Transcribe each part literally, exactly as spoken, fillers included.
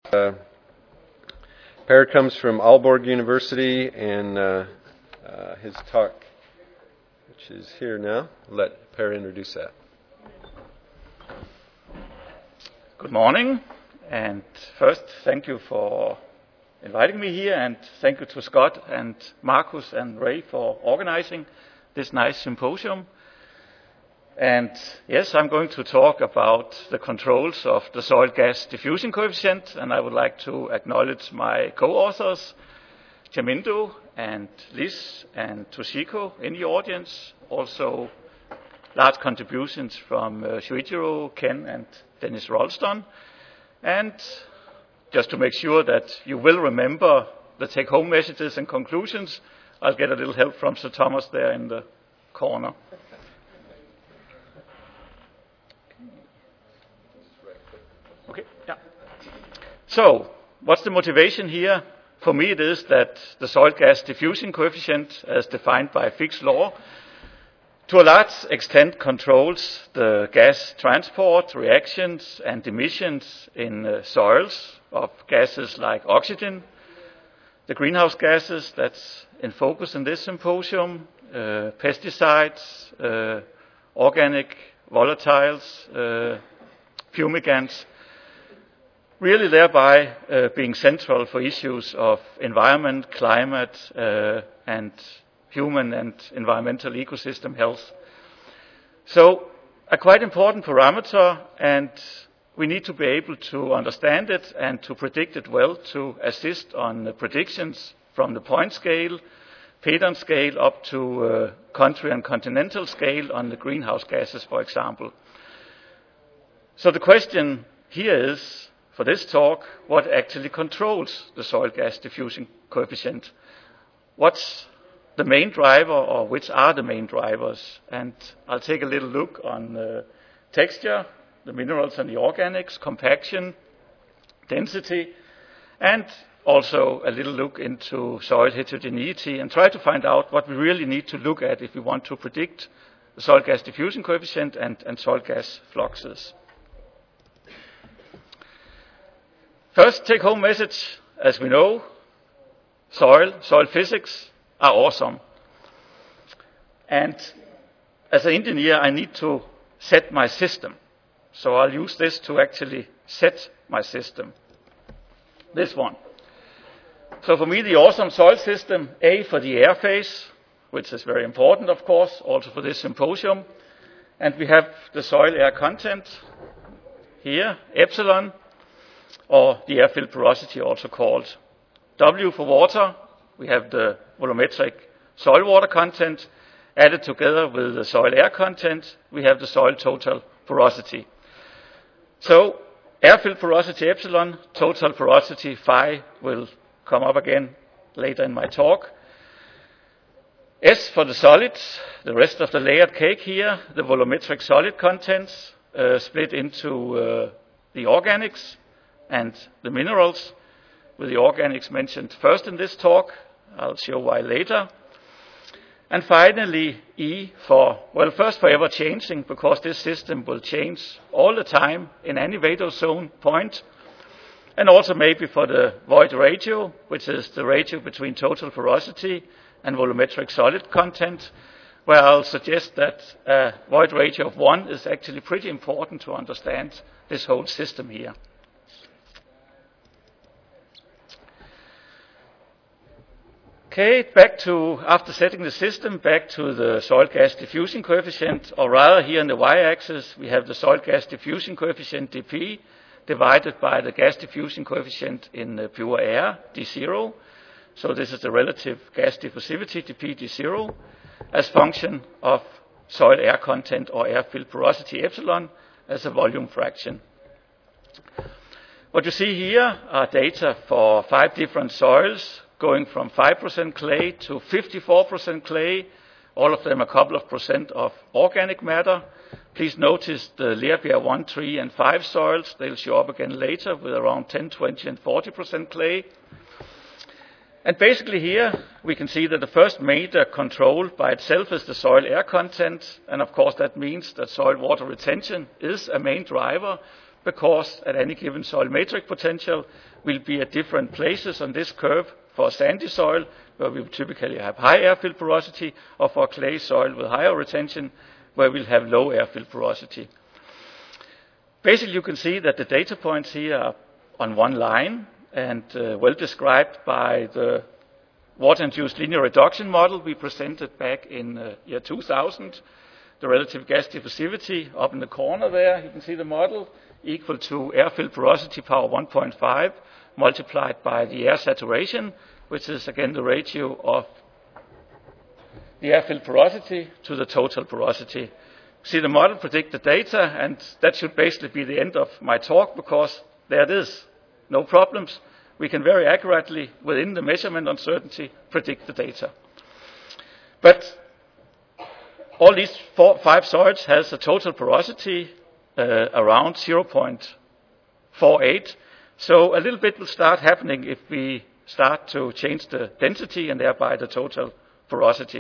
Uh, Per comes from Aalborg University, and uh, uh, his talk, which is here now, I'll let Per introduce that. Good morning, and first, thank you for inviting me here, and thank you to Scott and Marcus and Ray for organizing this nice symposium. And yes, I'm going to talk about the controls of the soil gas diffusion coefficient, and I would like to acknowledge my co-authors, Chamindo and Liz and Toshiko in the audience. Also, large contributions from uh, Shuichiro, Ken, and Dennis Ralston. And just to make sure that you will remember the take-home messages and conclusions, I'll get a little help from Sir Thomas there in the corner. Okay, yeah. So, what's the motivation here? For me, it is that the soil gas diffusion coefficient, as defined by Fick's law, to a large extent controls the gas transport, reactions, and emissions in uh, soils of gases like oxygen, the greenhouse gases that's in focus in this symposium, uh, pesticides, uh, organic volatiles, uh, fumigants, really thereby uh, being central for issues of environment, climate, uh, and human and environmental ecosystem health. So, a quite important parameter, and we need to be able to understand it and to predict it well to assist on the predictions from the point scale, Pedon scale, up to uh, country and continental scale on the greenhouse gases, for example. So the question here is, for this talk, what actually controls the soil gas diffusion coefficient? What's the main driver, or which are the main drivers? And I'll take a little look on uh, texture, the minerals and the organics, compaction, density, and also a little look into soil heterogeneity, and try to find out what we really need to look at if we want to predict the soil gas diffusion coefficient and, and soil gas fluxes. First take-home message, as we know, soil, soil physics are awesome. And as an engineer, I need to set my system. So I'll use this to actually set my system. This one. So for me, the awesome soil system, A for the air phase, which is very important, of course, also for this symposium. And we have the soil air content here, epsilon, or the air-filled porosity, also called. W for water, we have the volumetric soil water content. Added together with the soil air content, we have the soil total porosity. So, air-filled porosity epsilon, total porosity phi will come up again later in my talk. S for the solids, the rest of the layered cake here, the volumetric solid contents uh, split into uh, the organics and the minerals, with the organics mentioned first in this talk. I'll show why later. And finally, E for, well, first for ever changing, because this system will change all the time in any Vadose zone point. And also maybe for the void ratio, which is the ratio between total porosity and volumetric solid content, where I'll suggest that a void ratio of one is actually pretty important to understand this whole system here. Okay, back to, after setting the system, back to the soil gas diffusion coefficient, or rather here on the y-axis, we have the soil gas diffusion coefficient dP divided by the gas diffusion coefficient in uh, pure air, d zero. So this is the relative gas diffusivity, dP d zero, as function of soil air content or air-filled porosity epsilon as a volume fraction. What you see here are data for five different soils, going from five percent clay to fifty-four percent clay, all of them a couple of percent of organic matter. Please notice the Lehrbeer one, three, and five soils. They'll show up again later with around ten, twenty, and forty percent clay. And basically here, we can see that the first major control by itself is the soil air content. And of course, that means that soil water retention is a main driver, because at any given soil matrix potential, will be at different places on this curve. For sandy soil, where we typically have high airfill porosity, or for clay soil with higher retention, where we'll have low airfill porosity. Basically, you can see that the data points here are on one line and uh, well described by the water-induced linear reduction model we presented back in uh, year two thousand. The relative gas diffusivity up in the corner there, you can see the model, equal to airfill porosity power one point five multiplied by the air saturation, which is again the ratio of the airfill porosity to the total porosity. See the model predict the data, and that should basically be the end of my talk, because there it is. No problems. We can very accurately, within the measurement uncertainty, predict the data. But all these four, five soils has a total porosity uh, around zero point four eight. So a little bit will start happening if we start to change the density and thereby the total porosity.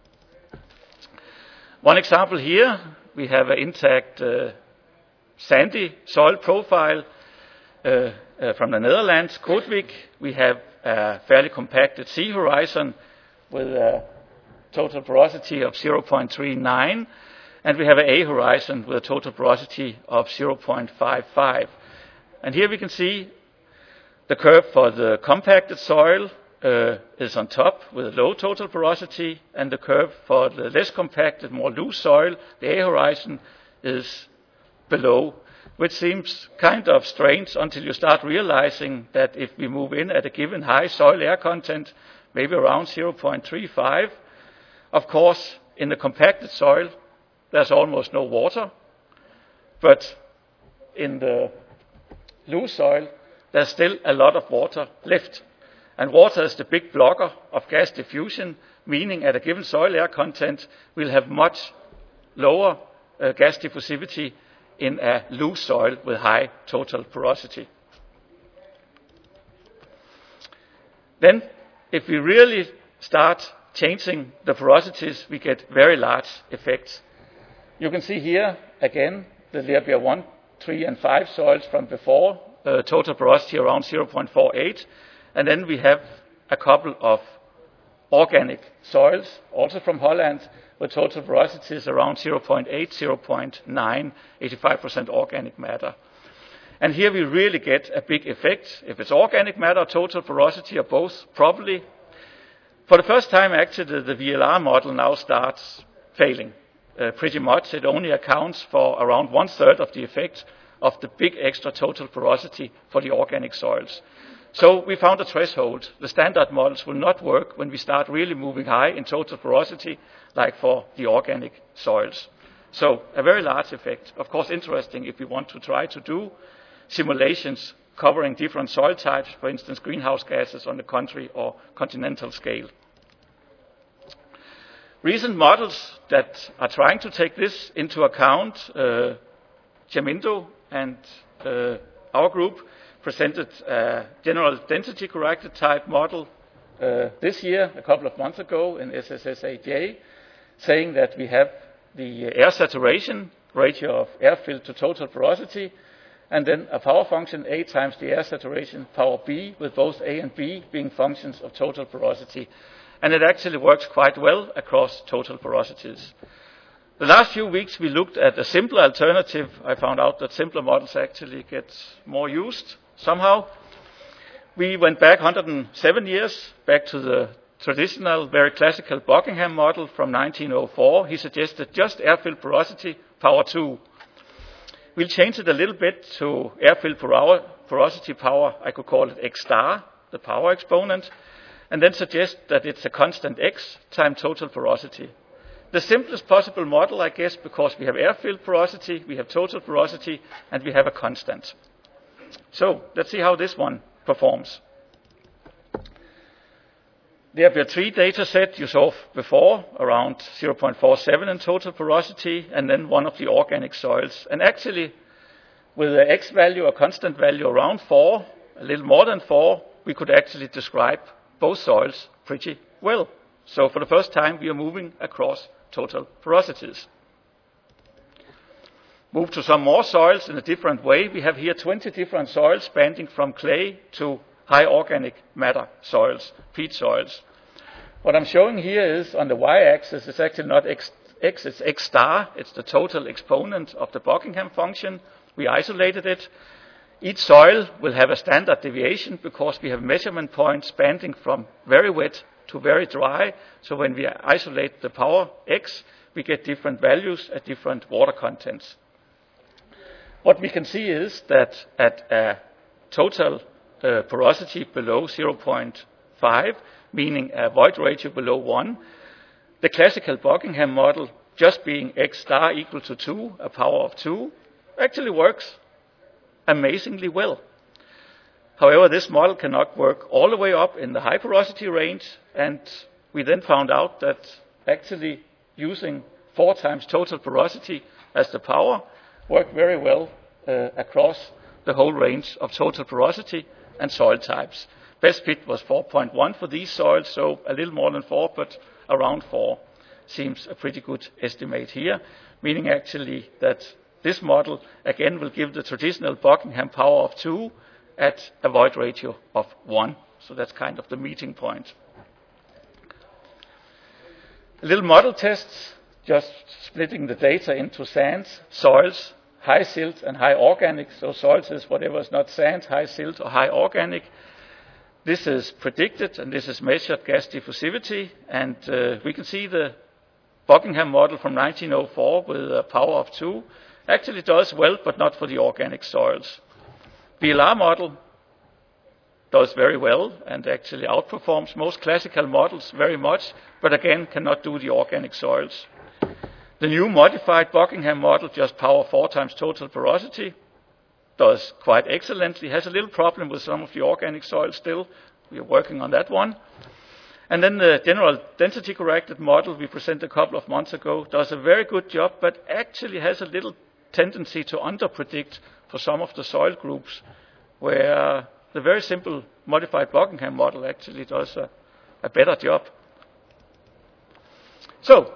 One example here, we have an intact uh, sandy soil profile uh, uh, from the Netherlands, Kootwijk. We have a fairly compacted sea horizon with a total porosity of zero point three nine, and we have an A horizon with a total porosity of zero point five five. And here we can see the curve for the compacted soil uh, is on top with a low total porosity, and the curve for the less compacted, more loose soil, the A horizon, is below, which seems kind of strange until you start realizing that if we move in at a given high soil air content, maybe around zero point three five, of course, in the compacted soil, there's almost no water, but in the loose soil, there's still a lot of water left. And water is the big blocker of gas diffusion, meaning at a given soil air content, we'll have much lower uh, gas diffusivity in a loose soil with high total porosity. Then, if we really start changing the porosities, we get very large effects. You can see here, again, the Lerbia one, three, and five soils from before, uh, total porosity around zero point four eight. And then we have a couple of organic soils, also from Holland, with total porosities around zero point eight, zero point nine, eighty-five percent organic matter. And here we really get a big effect. If it's organic matter, total porosity, or both, probably. For the first time, actually, the, the V L R model now starts failing. Uh, pretty much, it only accounts for around one third of the effect of the big extra total porosity for the organic soils. So we found a threshold. The standard models will not work when we start really moving high in total porosity, like for the organic soils. So a very large effect. Of course, interesting if we want to try to do simulations covering different soil types, for instance, greenhouse gases on the country or continental scale. Recent models that are trying to take this into account, uh, Gemindo and uh, our group, presented a general density corrected type model uh, this year, a couple of months ago in S S S A J, saying that we have the air saturation ratio of airfill to total porosity, and then a power function A times the air saturation power B, with both A and B being functions of total porosity. And it actually works quite well across total porosities. The last few weeks we looked at a simpler alternative. I found out that simpler models actually get more used somehow. We went back one hundred seven years, back to the traditional, very classical Buckingham model from nineteen oh four. He suggested just airfill porosity power two. We'll change it a little bit to airfill porosity power, I could call it X star, the power exponent, and then suggest that it's a constant X times total porosity. The simplest possible model, I guess, because we have airfill porosity, we have total porosity, and we have a constant. So let's see how this one performs. The Lerbia three data set you saw before, around zero point four seven in total porosity, and then one of the organic soils. And actually, with the X value, a constant value around four, a little more than four, we could actually describe both soils pretty well. So for the first time, we are moving across total porosities. move to some more soils in a different way. We have here twenty different soils spanning from clay to high organic matter soils, peat soils. What I'm showing here is on the y-axis, it's actually not x, x, it's x star. It's the total exponent of the Buckingham function. We isolated it. Each soil will have a standard deviation because we have measurement points spanning from very wet to very dry. So when we isolate the power x, we get different values at different water contents. What we can see is that at a total uh, porosity below zero point five, meaning a void ratio below one, the classical Buckingham model, just being x star equal to two, a power of two, actually works amazingly well. However, this model cannot work all the way up in the high porosity range, and we then found out that actually using four times total porosity as the power worked very well uh, across the whole range of total porosity and soil types. Best fit was four point one for these soils, so a little more than four, but around four seems a pretty good estimate here, meaning actually that this model again will give the traditional Buckingham power of two at a void ratio of one. So that's kind of the meeting point. A little model test, just splitting the data into sands, soils, high silt and high organic. So soils is whatever is not sand, high silt or high organic. This is predicted and this is measured gas diffusivity. And uh, we can see the Buckingham model from nineteen oh four with a power of two actually does well, but not for the organic soils. V L R model does very well and actually outperforms most classical models very much, but again cannot do the organic soils. The new modified Buckingham model, just power four times total porosity, does quite excellently, has a little problem with some of the organic soils still. We are working on that one. And then the general density corrected model we presented a couple of months ago does a very good job, but actually has a little tendency to underpredict for some of the soil groups, where the very simple modified Buckingham model actually does a, a better job. So,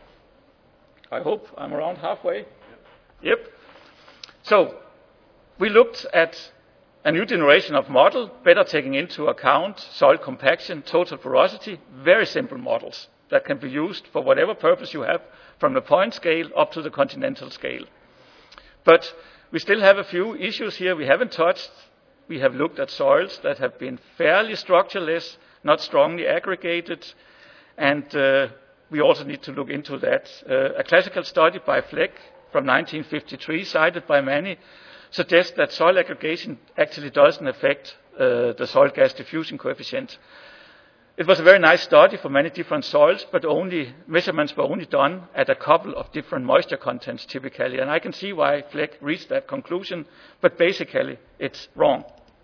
I hope I'm around halfway. Yep. So, we looked at a new generation of model, better taking into account soil compaction, total porosity, very simple models that can be used for whatever purpose you have, from the point scale up to the continental scale. But we still have a few issues here we haven't touched. We have looked at soils that have been fairly structureless, not strongly aggregated, and uh, we also need to look into that. Uh, a classical study by Fleck from nineteen fifty-three, cited by many, suggests that soil aggregation actually doesn't affect uh, the soil gas diffusion coefficient. It was a very nice study for many different soils, but only measurements were only done at a couple of different moisture contents typically. And I can see why Fleck reached that conclusion, but basically it's wrong.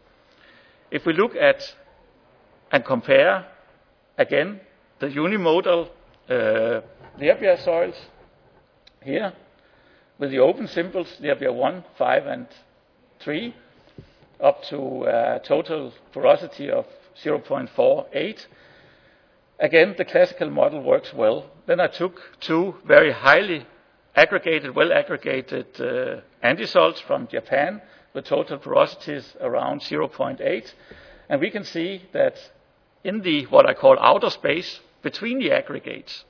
If we look at and compare, again, the unimodal uh, Lerbia soils here with the open symbols, Lerbia one, five, and three, up to a total porosity of zero point four eight. Again, the classical model works well. Then I took two very highly aggregated, well-aggregated uh, antisalts from Japan with total porosities around zero point eight. And we can see that in the, what I call outer space between the aggregates,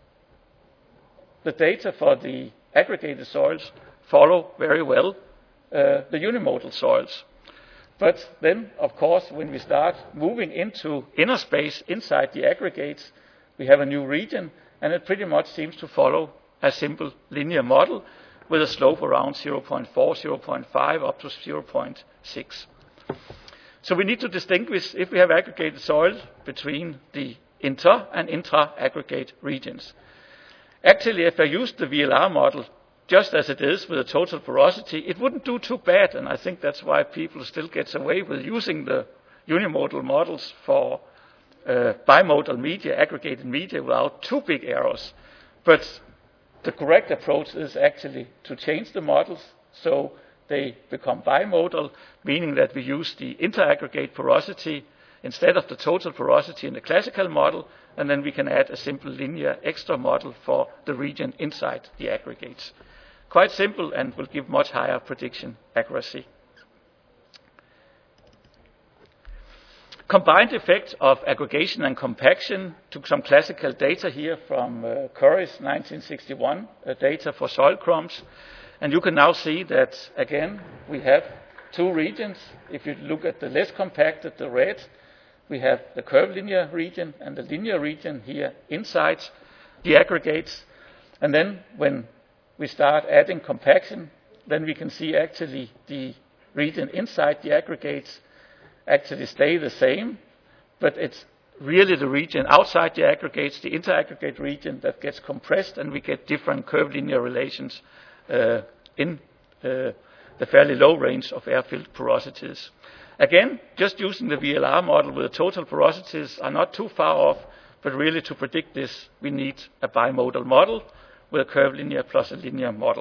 the data for the aggregated soils follow very well uh, the unimodal soils. But then, of course, when we start moving into inner space inside the aggregates, we have a new region, and it pretty much seems to follow a simple linear model with a slope around zero point four, zero point five, up to zero point six. So we need to distinguish, if we have aggregated soil, between the inter and intra-aggregate regions. Actually, if I used the V L R model just as it is with a total porosity, it wouldn't do too bad, and I think that's why people still get away with using the unimodal models for uh, bimodal media, aggregated media, without too big errors. But the correct approach is actually to change the models so they become bimodal, meaning that we use the interaggregate porosity instead of the total porosity in the classical model, and then we can add a simple linear extra model for the region inside the aggregates. Quite simple and will give much higher prediction accuracy. Combined effect of aggregation and compaction. Took some classical data here from uh, Curry's nineteen sixty-one uh, data for soil crumbs. And you can now see that, again, we have two regions. If you look at the less compacted, the red, we have the curvilinear region and the linear region here inside the aggregates. And then when we start adding compaction, then we can see actually the region inside the aggregates actually stay the same, but it's really the region outside the aggregates, the interaggregate region, that gets compressed, and we get different curvilinear relations uh, in uh, the fairly low range of air-filled porosities. Again, just using the V L R model with the total porosities are not too far off, but really to predict this, we need a bimodal model with a curvilinear plus a linear model.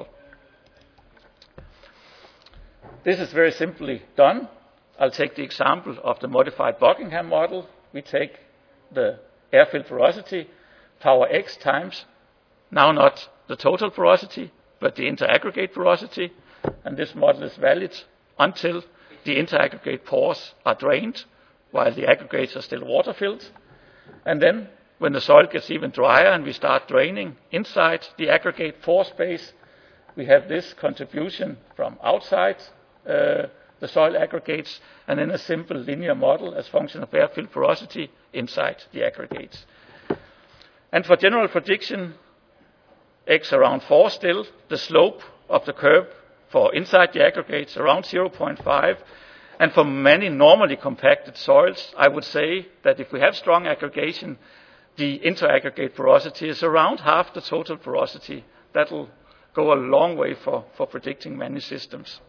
This is very simply done. I'll take the example of the modified Buckingham model. We take the air-filled porosity, power x times, now not the total porosity, but the interaggregate porosity. And this model is valid until the interaggregate pores are drained, while the aggregates are still water-filled. And then, when the soil gets even drier and we start draining inside the aggregate pore space, we have this contribution from outside uh, the soil aggregates, and then a simple linear model as function of air-filled porosity inside the aggregates. And for general prediction, x around four still, the slope of the curve for inside the aggregates around zero point five. And for many normally compacted soils, I would say that if we have strong aggregation, the interaggregate porosity is around half the total porosity. That will go a long way for, for predicting many systems.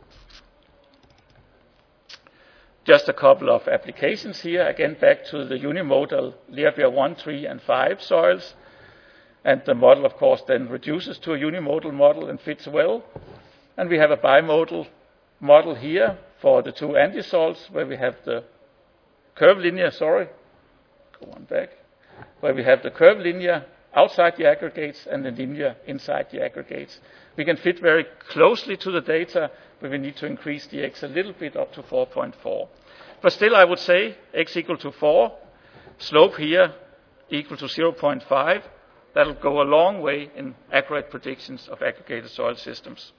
Just a couple of applications here, again back to the unimodal Learbeer one, three, and five soils. And the model, of course, then reduces to a unimodal model and fits well. And we have a bimodal model here for the two antisols, where we have the curvilinear, sorry, go on back, where we have the curvilinear outside the aggregates and the linear inside the aggregates. We can fit very closely to the data, but we need to increase the x a little bit up to four point four. But still, I would say x equal to four, slope here equal to zero point five. That'll go a long way in accurate predictions of aggregated soil systems.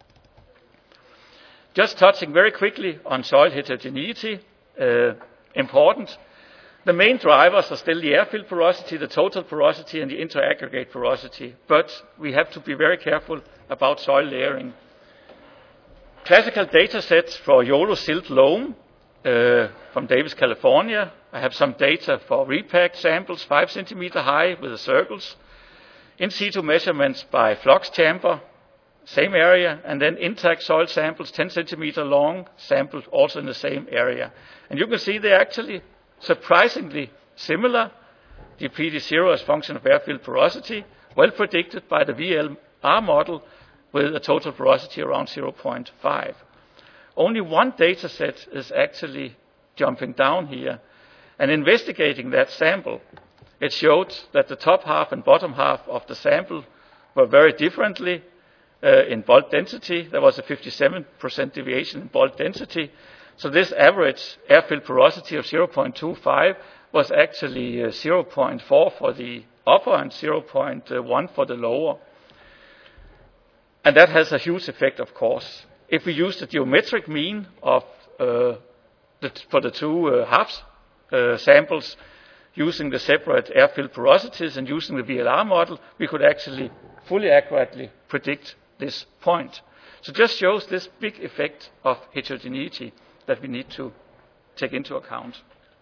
Just touching very quickly on soil heterogeneity, uh, important. The main drivers are still the air-filled porosity, the total porosity, and the interaggregate porosity. But we have to be very careful about soil layering. Classical data sets for Yolo silt loam uh, from Davis, California. I have some data for repacked samples, five centimeter high with the circles. In situ measurements by flux chamber, same area, and then intact soil samples, ten centimeter long, sampled also in the same area. And you can see they're actually surprisingly similar. The P D zero as function of air-filled porosity, well predicted by the V L R model with a total porosity around zero point five. Only one data set is actually jumping down here. And investigating that sample, it showed that the top half and bottom half of the sample were very differently uh, in bulk density. There was a fifty-seven percent deviation in bulk density. So this average air-filled porosity of zero point two five was actually uh, zero point four for the upper and zero point one for the lower. And that has a huge effect, of course. If we use the geometric mean of uh, the, for the two uh, halves uh, samples, using the separate air-filled porosities and using the V L R model, we could actually fully accurately predict this point. So it just shows this big effect of heterogeneity that we need to take into account.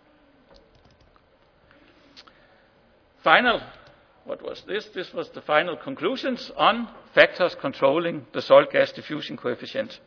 Final, what was this? This was the final conclusions on factors controlling the soil gas diffusion coefficient.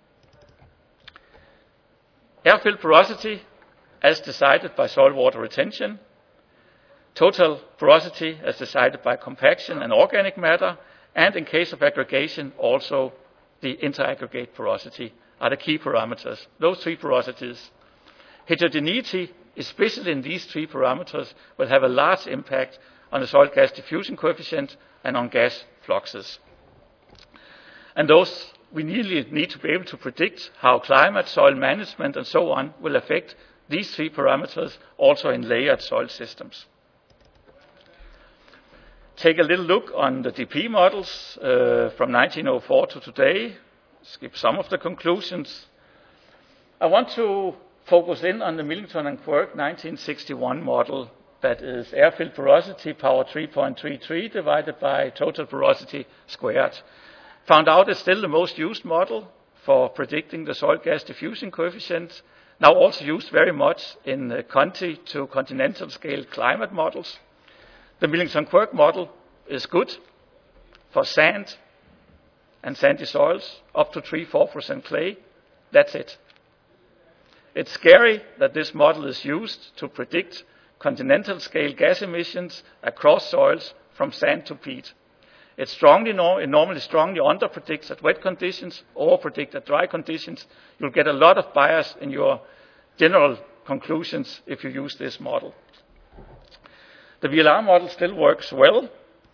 Air-filled porosity, as decided by soil water retention. Total porosity, as decided by compaction and organic matter. And in case of aggregation, also the interaggregate porosity are the key parameters. Those three porosities. Heterogeneity, especially in these three parameters, will have a large impact on the soil gas diffusion coefficient and on gas fluxes. And those we nearly need to be able to predict how climate, soil management, and so on will affect these three parameters also in layered soil systems. Take a little look on the D P models uh, from nineteen oh four to today. Skip some of the conclusions. I want to focus in on the Millington and Quirk nineteen sixty-one model, that is air-filled porosity power three point three three divided by total porosity squared. Found out it's still the most used model for predicting the soil gas diffusion coefficient. Now also used very much in the Conti to continental scale climate models. The Millington-Quirk model is good for sand and sandy soils, up to three to four percent clay. That's it. It's scary that this model is used to predict continental scale gas emissions across soils from sand to peat. It strongly, it normally strongly under-predicts at wet conditions, over-predicts at dry conditions. You'll get a lot of bias in your general conclusions if you use this model. The V L R model still works well,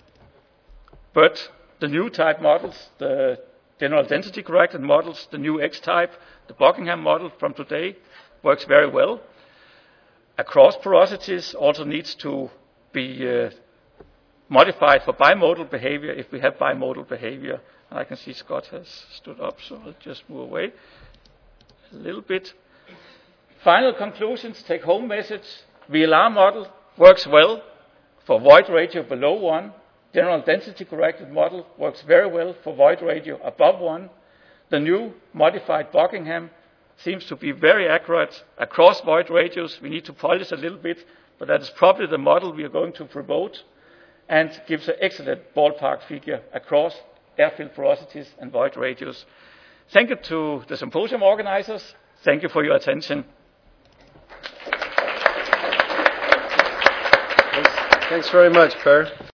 but the new type models, the general density corrected models, the new X type, the Buckingham model from today, works very well. Across porosities also needs to be uh, modified for bimodal behavior if we have bimodal behavior. And I can see Scott has stood up, so I'll just move away a little bit. Final conclusions, take home message. V L R model works well for void ratio below one. General density corrected model works very well for void ratio above one. The new modified Buckingham seems to be very accurate across void ratios. We need to polish a little bit, but that is probably the model we are going to promote, and gives an excellent ballpark figure across air-filled porosities and void ratios. Thank you to the symposium organizers. Thank you for your attention. Thanks, Thanks very much, Per.